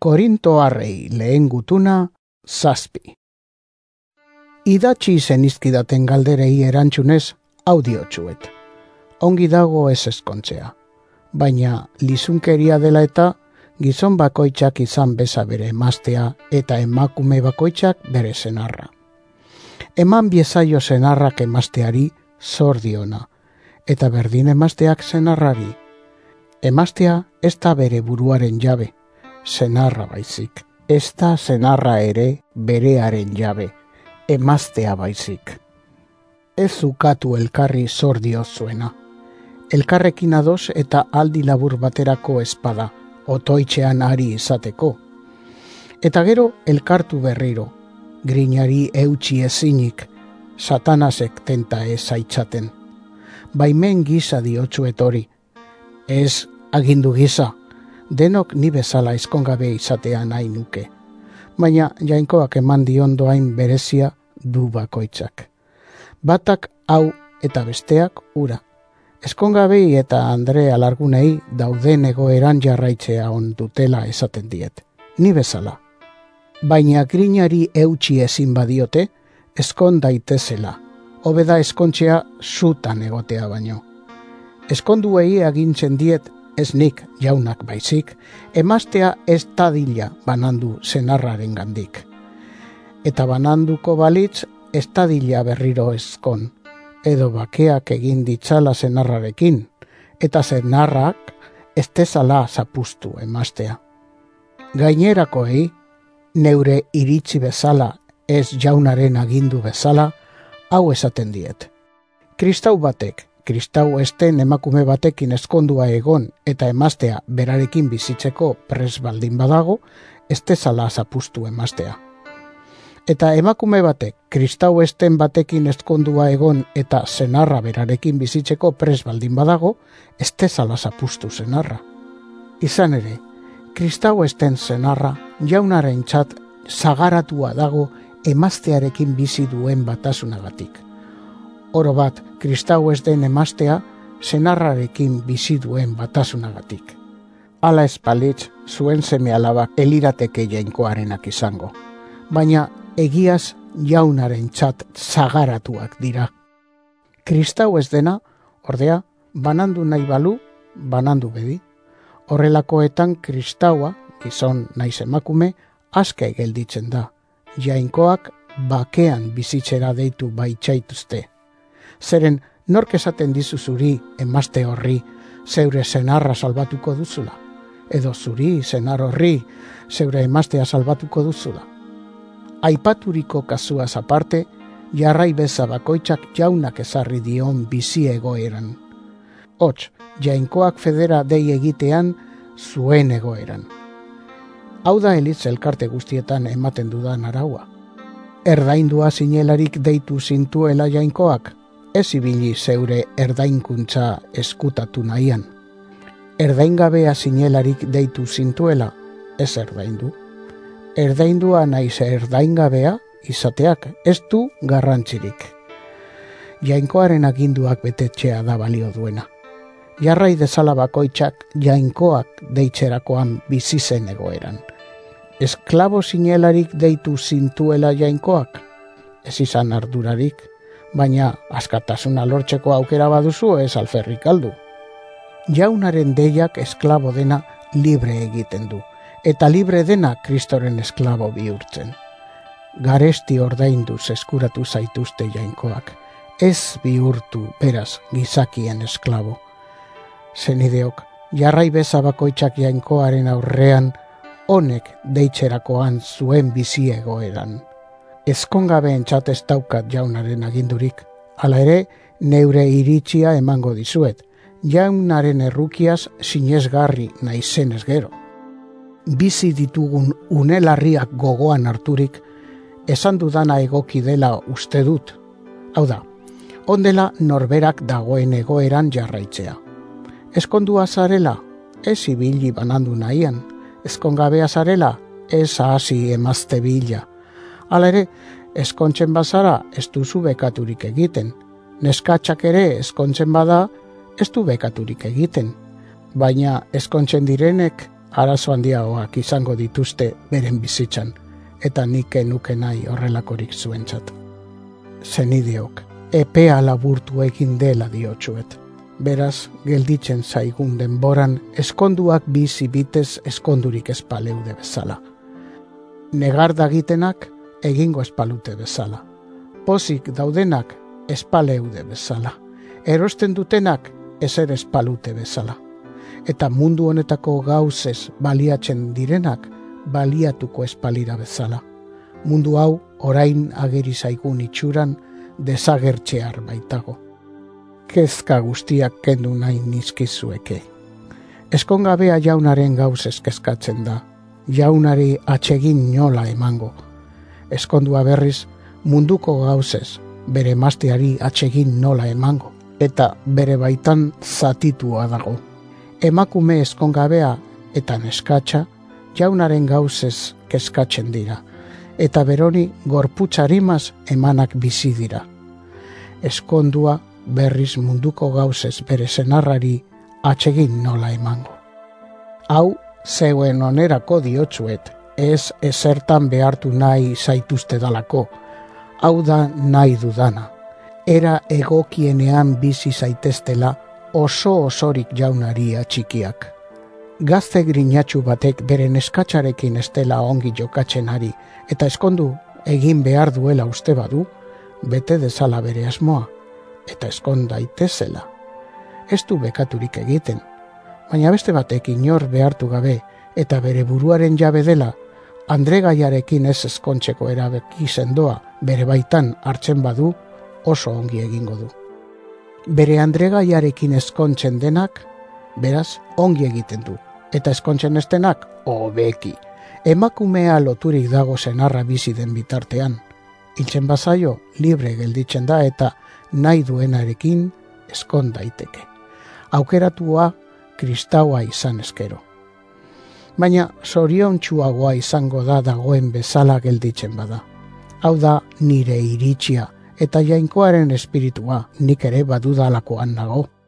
Korintoarrei lehen gutuna, 7. Idatzi zenizkidaten galderei erantzunez audiotxuet. Ongi dago ez ezkontzea, baina lizunkeria dela eta gizon bakoitzak izan beza bere emaztea eta emakume bakoitzak bere senarra. Eman biezaio senarrak emazteari zordiona, eta berdin emazteak senarrari. Emaztea ez da bere buruaren jabe, senarra baizik. Ez da senarra ere berearen jabe, emaztea baizik. Ez ukatu elkarri zordio zuena. Elkarrekin ados eta aldi labur baterako espada, otoitzean ari izateko. Eta gero elkartu berriro, grinari eutxi ezinik, satanasek tenta ez aitzaten. Baimen gisa diotsuet hori, ez agindu gisa, denok ni bezala ezkongabe izatea nahi nuke. Baina jainkoak eman diondo hain berezia du bakoitzak. Batak hau eta besteak ura. Ezkongabei eta Andre alargunei dauden egoeran jarraitzea on dutela esaten diet. Ni bezala. Baina grinari eutxi ezin badiote, ezkon daitezela. Hobeda ezkontzea zutan egotea baino. Ezkonduei agintzen diet, ez nik jaunak baizik, emaztea ez tadila banandu senarraren gandik. Eta bananduko balitz ez tadila berriro ezkon, edo bakeak egin ditzala senarrarekin, eta senarrak ez tezala zapustu emaztea. Gainerakoei, neure iritzi bezala ez jaunaren agindu bezala, hau esaten diet. Kristau batek, kristau esten emakume batekin ezkondua egon eta emaztea berarekin bizitzeko pres baldin badago, ez tezala zapustu emaztea. Eta emakume batek kristau esten batekin ezkondua egon eta senarra berarekin bizitzeko pres baldin badago, ez tezala zapustu senarra. Izan ere, kristau esten senarra jaunaren txat zagaratua dago emaztearekin bizi duen batasunagatik. Oro bat, kristau ez den emaztea senarrarekin bizi duen batasunagatik. Hala ez balitz, zuen seme alabak elirateke jainkoarenak izango. Baina egiaz jaunaren txat zagaratuak dira. Kristau ez dena, ordea, banandu nahi balu, banandu bedi. Horrelakoetan kristaua, gizon naiz emakume, aske gelditzen da. Jainkoak bakean bizitzera deitu baitzaituzte. Zeren nork esaten dizu zuri emazte horri zeure senarra salbatuko duzula, edo zuri senar horri zeure emaztea salbatuko duzula. Aipaturiko kasuaz aparte, jarrai beza bakoitzak jaunak ezarri dion bizi egoeran. Hots, jainkoak federa dei egitean zuen egoeran. Hau da elitz elkarte guztietan ematen dudan araua. Erdaindua zinelarik deitu zintuela jainkoak, ez ibili zeure erdainkuntza eskutatu nahian. Erdaingabea zinelarik deitu zintuela, ez erdaindu. Erdaindua naiz erdaingabea izateak ez du garrantzirik. Jainkoaren aginduak betetxea da balio duena. Jarrai dezala bakoitzak jainkoak deitzerakoan bizi zen egoeran. Esklabo zinelarik deitu zintuela jainkoak, ez izan ardurarik, baina askatasuna lortzeko aukera baduzu ez alferrik aldu. Jaunaren deiak esklabo dena libre egiten du, eta libre dena Kristoren esklabo bihurtzen. Garesti ordainduz eskuratu zaituzte jainkoak, ez bihurtu beraz gizakien esklabo. Zenideok, jarrai beza bakoitzak jainkoaren aurrean, honek deitzerakoan zuen bizi egoeran. Ezkongabeen txat daukat jaunaren agindurik, hala ere neure iritzia emango dizuet, jaunaren errukiaz sinesgarri naizenez gero. Bizi ditugun unelarriak gogoan harturik, esan dudana egoki dela uste dut. Hau da, ondela norberak dagoen egoeran jarraitzea. Ezkondua zarela, ez ibili banandu nahian. Ezkongabea zarela, ez hasi emazte bila. Hala ere, ezkontzen bazara ez duzu bekaturik egiten. Neskatxak ere ezkontzen bada ez du bekaturik egiten. Baina ezkontzen direnek arazo handiagoak izango dituzte beren bizitzan, eta nik nuke nahi horrelakorik zuentzat. Zenideok, epea laburtu egin dela diotsuet. Beraz, gelditzen zaigun denboran, eskonduak bizi bitez eskondurik espaleude bezala. Negar dagitenak egingo espalute bezala. Pozik daudenak espaleude bezala. Erosten dutenak ezer espalute bezala. Eta mundu honetako gauzez baliatzen direnak baliatuko espalira bezala. Mundu hau orain ageri zaigun itxuran desagertzear baitago. Kezka guztiak kendu nahi nizkizueke. Eskongabea jaunaren gauzez kezkatzen da. Jaunari atsegin nola emango. Eskondua berriz munduko gauzez bere emazteari atsegin nola emango. Eta bere baitan zatitua dago. Emakume eskongabea eta neskatxa jaunaren gauzez kezkatzen dira. Eta beroni gorputzarimaz emanak bizi dira. Eskondua berriz munduko gauzez bere senarrari atsegin nola emango. Hau zeuen onerako diotsuet, ez ezertan behartu nahi zaituzte dalako. Hau da nahi dudana. Era egokienean bizi zaiteztela oso osorik jaunari atxikiak. Gazte grinatxu batek beren eskatxarekin estela ongi jokatzen ari, eta eskondu egin behar duela uste badu, bete dezala bere asmoa, eta eskon daitezela. Ez du bekaturik egiten, baina beste batek inor behartu gabe, eta bere buruaren jabe dela, andregaiarekin ez eskontzeko erabeki sendoa bere baitan hartzen badu, oso ongi egingo du. Bere andregaiarekin eskontzen denak, beraz ongi egiten du, eta eskontzen estenak hobeki. Emakumea loturik dago senarra bizi den bitartean. Hiltzen bazaio, libre gelditzen da eta nahi duenarekin eskon daiteke. Aukeratua kristaua izan eskero. Baina zoriontsuagoa izango da dagoen bezala gelditzen bada. Hau da nire iritsia eta jainkoaren espiritua nik ere badudalakoan nago.